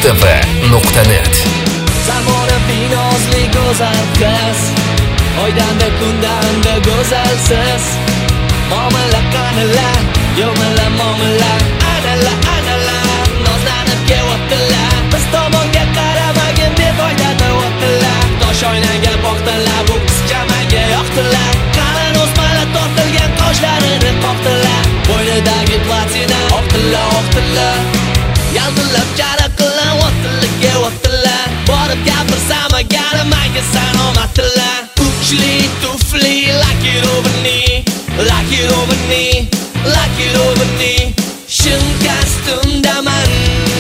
Mustafa.net Zamonaviy nozli go'zal qiz, oydanda kundanda go'zalsiz. Muomala qanala, yo'mala muomala, anala nozlanib kelyaptilar. Biz tomonga qaramagin deb o'ylayaptilar. Tosh oynaga boqdilar, bu qizchamaga yoqdilar. Qalin o'smalar tortilgan qoshlarini qoqdilar. Bo'ynidagi platina oqdilar. Yaltillab charaqlar, o'ttilar. Borib gapirsam agar menga sanomatdilar. Kuchli tufli, lucky rovni, shin kostyumdaman.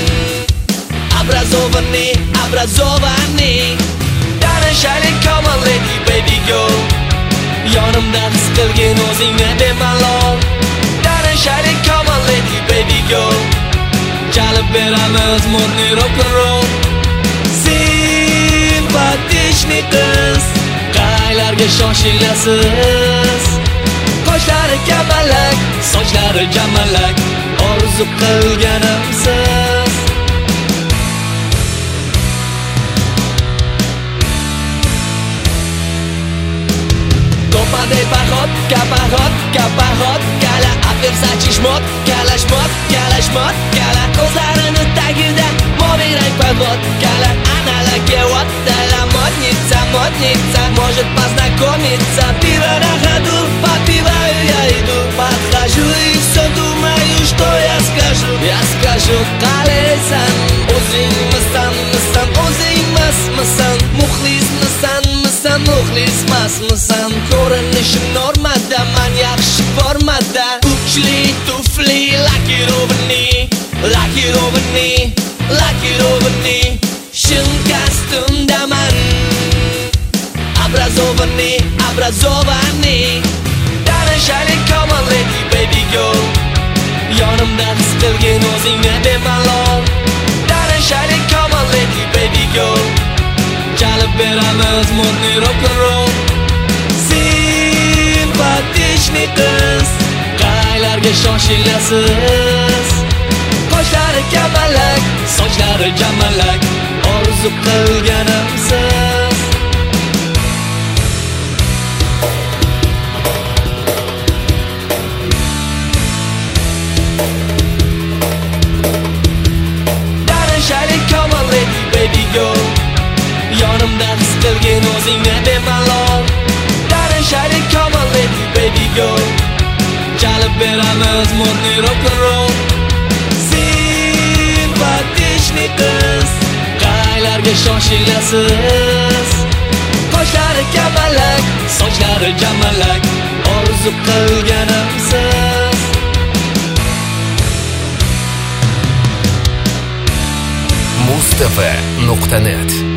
Образованный, tanishaylik come on lady baby girl. Yonimda his qilgin o'zingni bemalol. Tanishaylik come on lady baby girl. Chalib beramiz modniy rock and roll. Simpatичный qiz, qaylarga shoshilasiz. Qoshlari kamalak, sochlari jamalak, orzu qilganimsiz. To'paday parxod, kapahot, kala afersachi shmot, kalashmot, kala ko'zlarini tagida moviy rang podvod, kala analaga o'ttala modnitsa, может познакомиться. Пиво на ходу, попиваю я иду, подхожу и все думаю, что я скажу. Я скажу, qalaysan, o'zingmisan, muxlismasmisan, ko'rinishim normadaman, yaxshi formada. Kuchli tufli, lucky rovni, shin kostyumdaman. Образованный, tanishaylik come on lady baby girl. Yonimda his qilgin o'zingni bemalol. Tanishaylik come on lady baby girl. Chalib beramiz modniy rock and roll. Simpatичный qiz, qaylarga shoshilasiz. Qoshlari kamalak, sochlari jamalak, orzu qilganimsiz. Yonimda his qilgin o'zingni bemalol. Tanishaylik come on lady baby girl. Chalib beramiz modniy rock and roll. Simpatичный qiz, qaylarga shoshilasiz. Qoshlari kamalak, sochlari jamalak, orzu qilganimsiz. Mustafa.net